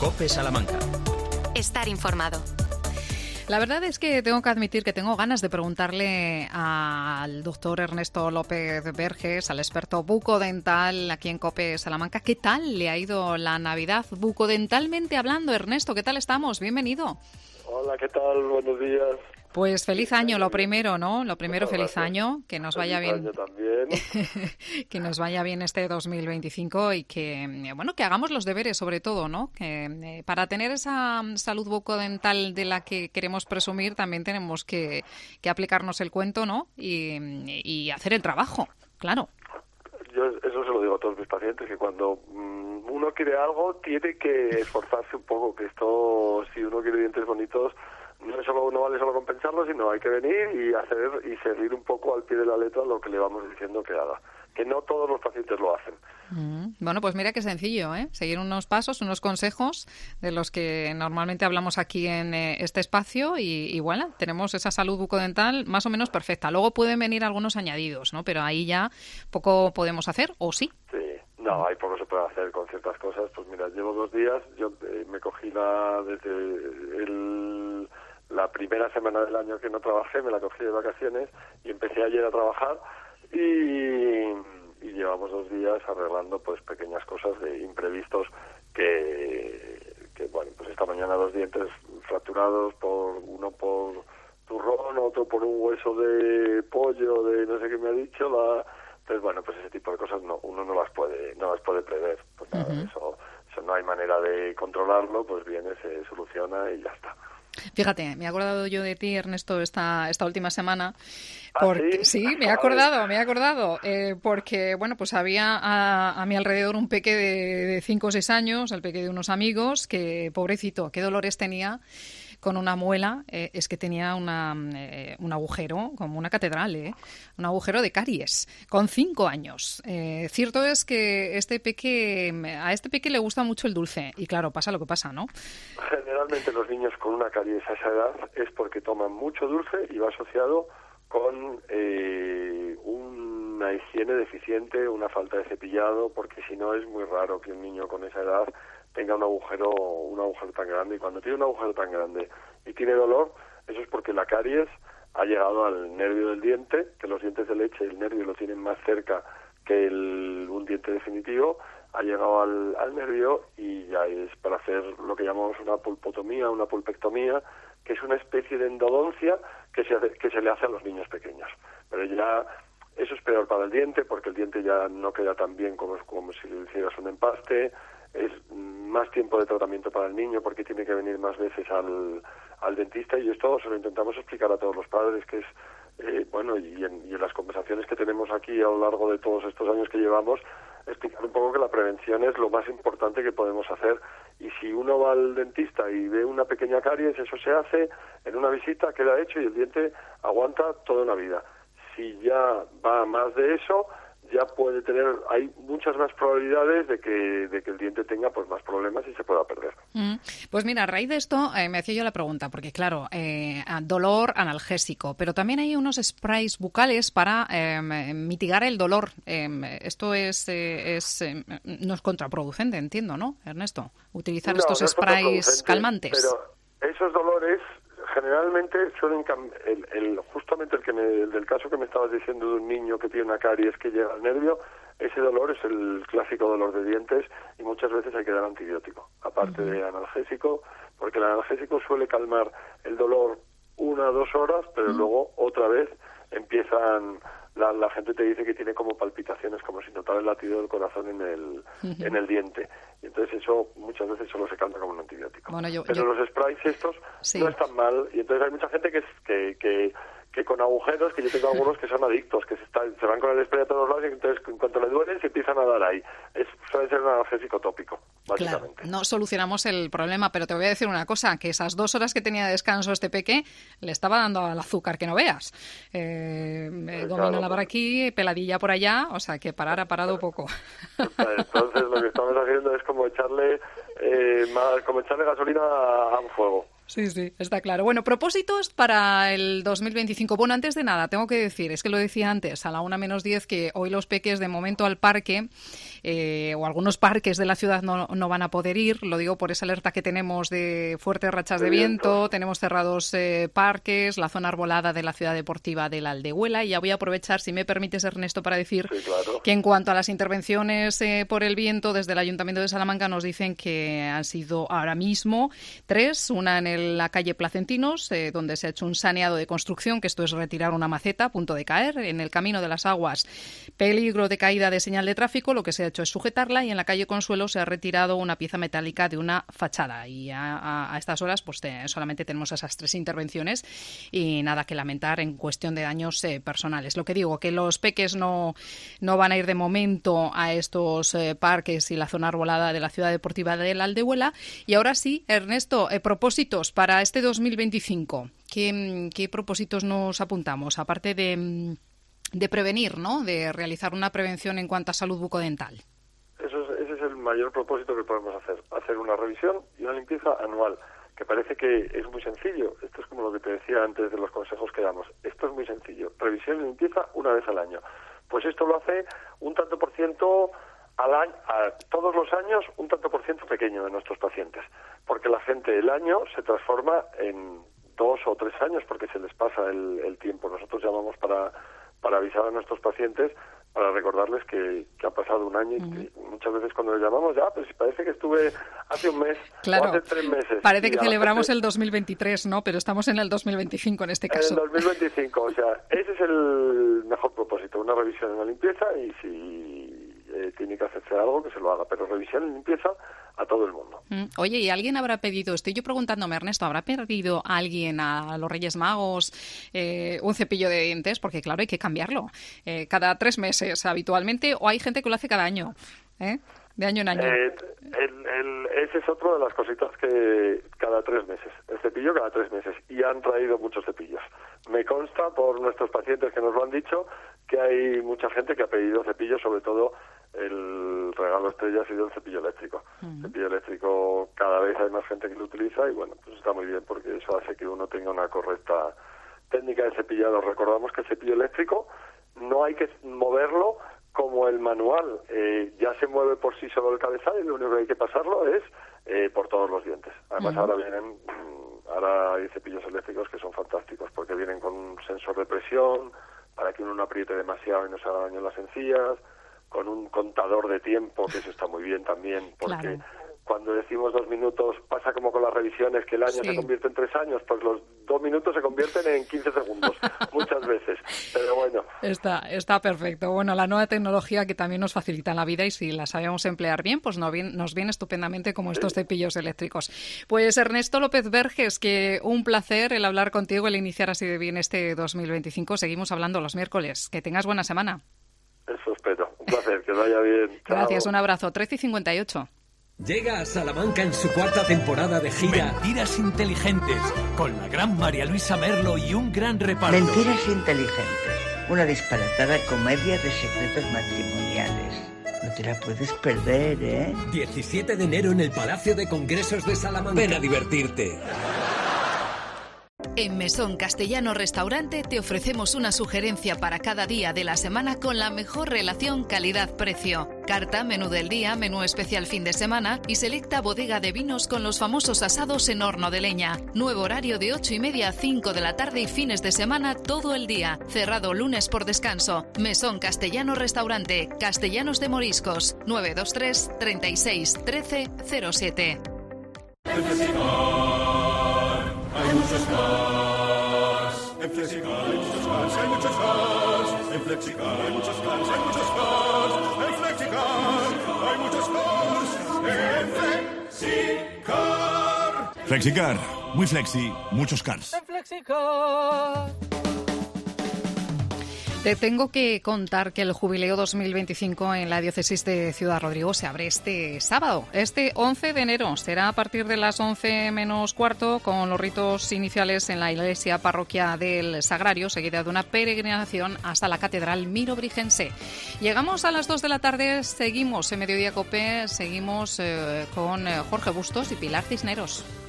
COPE Salamanca. Estar informado. La verdad es que tengo que admitir que tengo ganas de preguntarle al doctor Ernesto López Verges, al experto bucodental aquí en COPE Salamanca, ¿qué tal le ha ido la Navidad bucodentalmente hablando? Ernesto, ¿qué tal estamos? Bienvenido. Hola, ¿qué tal? Buenos días. Pues feliz año, lo primero, ¿no? Lo primero, feliz año, que nos vaya bien. Feliz año también. Que nos vaya bien este 2025 y que, bueno, que hagamos los deberes sobre todo, ¿no? Que para tener esa salud bucodental de la que queremos presumir también tenemos que aplicarnos el cuento, ¿no? Y hacer el trabajo, claro. Yo eso se lo digo a todos mis pacientes, que cuando uno quiere algo tiene que esforzarse un poco, que esto, si uno quiere dientes bonitos, no vale solo compensarlo, sino hay que venir y hacer y seguir un poco al pie de la letra lo que le vamos diciendo que haga. Que no todos los pacientes lo hacen. Bueno, pues mira qué sencillo, ¿eh? Seguir unos pasos, unos consejos de los que normalmente hablamos aquí en este espacio y bueno, tenemos esa salud bucodental más o menos perfecta. Luego pueden venir algunos añadidos, ¿no? Pero ahí ya poco podemos hacer, ¿o sí? Sí. No, hay poco se puede hacer con ciertas cosas. Pues mira, llevo 2 días, yo me cogí desde la primera semana del año que no trabajé, me la cogí de vacaciones y empecé ayer a trabajar y llevamos 2 días arreglando pues pequeñas cosas de imprevistos que bueno, pues esta mañana 2 dientes fracturados, uno por turrón, otro por un hueso de pollo, de no sé qué me ha dicho, entonces bueno, pues ese tipo de cosas uno no las puede prever, pues nada, eso no hay manera de controlarlo, pues viene, se soluciona y ya está. Fíjate, me he acordado yo de ti, Ernesto, esta última semana. Porque, ¿sí? Me he acordado, porque, bueno, pues había a mi alrededor un peque de 5 o 6 años, el peque de unos amigos, que, pobrecito, qué dolores tenía con una muela, es que tenía un agujero, como una catedral, un agujero de caries, con 5 años. Cierto es que a este peque le gusta mucho el dulce, y claro, pasa lo que pasa, ¿no? Generalmente los niños con una caries a esa edad es porque toman mucho dulce y va asociado con una higiene deficiente, una falta de cepillado, porque si no es muy raro que un niño con esa edad tenga un agujero tan grande, y cuando tiene un agujero tan grande y tiene dolor, eso es porque la caries ha llegado al nervio del diente, que los dientes de leche, el nervio lo tienen más cerca que un diente definitivo, ha llegado al nervio y ya es para hacer lo que llamamos una pulpotomía, una pulpectomía, que es una especie de endodoncia que se le hace a los niños pequeños. Pero ya eso es peor para el diente, porque el diente ya no queda tan bien como si le hicieras un empaste, es más tiempo de tratamiento para el niño porque tiene que venir más veces al dentista, y esto se lo intentamos explicar a todos los padres, que es bueno, y en las conversaciones que tenemos aquí a lo largo de todos estos años que llevamos, explicar un poco que la prevención es lo más importante que podemos hacer, y si uno va al dentista y ve una pequeña caries, eso se hace en una visita, queda hecho y el diente aguanta toda una vida. Si ya va más de eso, ya hay muchas más probabilidades de que el diente tenga pues más problemas y se pueda perder. Pues mira, a raíz de esto me hacía yo la pregunta, porque claro, dolor analgésico, pero también hay unos sprays bucales para mitigar el dolor. Esto no es contraproducente, entiendo, ¿no, Ernesto? Utilizar estos sprays calmantes. Pero esos dolores generalmente suelen justamente el del caso que me estabas diciendo de un niño que tiene una caries que llega al nervio, ese dolor es el clásico dolor de dientes y muchas veces hay que dar antibiótico, aparte de analgésico, porque el analgésico suele calmar el dolor 1 o 2 horas, pero luego otra vez empiezan, la gente te dice que tiene como palpitaciones, como si notara el latido del corazón en el diente. Y entonces eso muchas veces solo se calma como un antibiótico. Bueno, pero los sprays estos no están mal, y entonces hay mucha gente que con agujeros, que yo tengo algunos que son adictos, que se van con el spray a todos lados y entonces en cuanto le duele se empiezan a dar ahí. Suele ser un analgésico tópico, básicamente. Claro, no solucionamos el problema, pero te voy a decir una cosa, que esas 2 horas que tenía de descanso este peque le estaba dando al azúcar que no veas. Gominola por aquí, peladilla por allá, o sea que parar ha parado poco. Entonces lo que estamos haciendo es como echarle gasolina a un fuego. Sí, está claro. Bueno, propósitos para el 2025. Bueno, antes de nada, tengo que decir, es que lo decía antes, a la 1 menos 10, que hoy los peques de momento al parque, o algunos parques de la ciudad no van a poder ir. Lo digo por esa alerta que tenemos de fuertes rachas de viento. Tenemos cerrados parques, la zona arbolada de la ciudad deportiva de la Aldehuela. Y ya voy a aprovechar, si me permites, Ernesto, para decir que en cuanto a las intervenciones por el viento, desde el Ayuntamiento de Salamanca nos dicen que han sido ahora mismo 3, una en la calle Placentinos, donde se ha hecho un saneado de construcción, que esto es retirar una maceta a punto de caer. En el Camino de las Aguas, peligro de caída de señal de tráfico, lo que se ha hecho es sujetarla, y en la calle Consuelo se ha retirado una pieza metálica de una fachada. Y a estas horas pues solamente tenemos esas 3 intervenciones y nada que lamentar en cuestión de daños personales. Lo que digo, que los peques no van a ir de momento a estos parques y la zona arbolada de la ciudad deportiva de la Aldehuela. Y ahora sí, Ernesto, propósitos para este 2025. ¿Qué propósitos nos apuntamos? Aparte de prevenir, ¿no? De realizar una prevención en cuanto a salud bucodental. Ese es el mayor propósito que podemos hacer una revisión y una limpieza anual, que parece que es muy sencillo. Esto es como lo que te decía antes de los consejos que damos. Esto es muy sencillo. Revisión y limpieza una vez al año. Pues esto lo hace un tanto por ciento al año, todos los años, un tanto por ciento pequeño de nuestros pacientes, porque la gente el año se transforma en 2 o 3 años porque se les pasa el tiempo. Nosotros llamamos para avisar a nuestros pacientes, para recordarles que ha pasado un año, y muchas veces cuando les llamamos, pero si parece que estuve hace un mes o hace 3 meses. Parece que celebramos el 2023, ¿no? Pero estamos en el 2025 en este caso. En el 2025, o sea, ese es el mejor propósito, una revisión y una limpieza, y si tiene que hacerse algo, que se lo haga, pero revisión y limpieza a todo el mundo. Oye, ¿y alguien habrá pedido, estoy yo preguntándome, Ernesto, ¿habrá pedido alguien a los Reyes Magos un cepillo de dientes? Porque claro, hay que cambiarlo cada 3 meses habitualmente, o hay gente que lo hace cada año, de año en año. Ese es otro de las cositas que cada 3 meses, el cepillo cada 3 meses, y han traído muchos cepillos. Me consta por nuestros pacientes que nos lo han dicho que hay mucha gente que ha pedido cepillos, sobre todo el regalo estrella ha sido el cepillo eléctrico. El cepillo eléctrico cada vez hay más gente que lo utiliza y bueno, pues está muy bien porque eso hace que uno tenga una correcta técnica de cepillado. Recordamos que el cepillo eléctrico no hay que moverlo como el manual, ya se mueve por sí solo el cabezal y lo único que hay que pasarlo es por todos los dientes. Además ahora hay cepillos eléctricos que son fantásticos porque vienen con un sensor de presión para que uno no apriete demasiado y no se haga daño en las encías, con un contador de tiempo, que eso está muy bien también, porque cuando decimos 2 minutos, pasa como con las revisiones, que el año se convierte en 3 años, pues los 2 minutos se convierten en 15 segundos, muchas veces, pero bueno. Está perfecto. Bueno, la nueva tecnología que también nos facilita la vida y si la sabemos emplear bien, pues nos viene estupendamente como estos cepillos eléctricos. Pues Ernesto López Verges, que un placer el hablar contigo, el iniciar así de bien este 2025. Seguimos hablando los miércoles. Que tengas buena semana. Eso espero. Un placer, que vaya bien. Gracias, Chao. un abrazo. 13:58. Llega a Salamanca en su 4ª temporada de gira Mentiras inteligentes, con la gran María Luisa Merlo y un gran reparto. Mentiras inteligentes, una disparatada comedia de secretos matrimoniales. No te la puedes perder, ¿eh? 17 de enero en el Palacio de Congresos de Salamanca. Ven a divertirte. En Mesón Castellano Restaurante te ofrecemos una sugerencia para cada día de la semana con la mejor relación calidad-precio. Carta, menú del día, menú especial fin de semana y selecta bodega de vinos con los famosos asados en horno de leña. Nuevo horario de 8:30 a 5 de la tarde y fines de semana todo el día. Cerrado lunes por descanso. Mesón Castellano Restaurante, Castellanos de Moriscos, 923 36 13 07. Hay muchos cars. En Flexicar hay muchos cars, hay muchos cars. En Flexicar hay muchos cars, hay muchos cars. En Flexicar hay muchos cars. En Flexicar. Flexicar, muy flexi, muchos cars. En Flexicar. Te tengo que contar que el Jubileo 2025 en la Diócesis de Ciudad Rodrigo se abre este sábado, este 11 de enero. Será a partir de las 11 menos cuarto, con los ritos iniciales en la iglesia parroquia del Sagrario, seguida de una peregrinación hasta la Catedral Mirobrigense. Llegamos a las 2 de la tarde, seguimos en Mediodía Cope, seguimos con Jorge Bustos y Pilar Cisneros.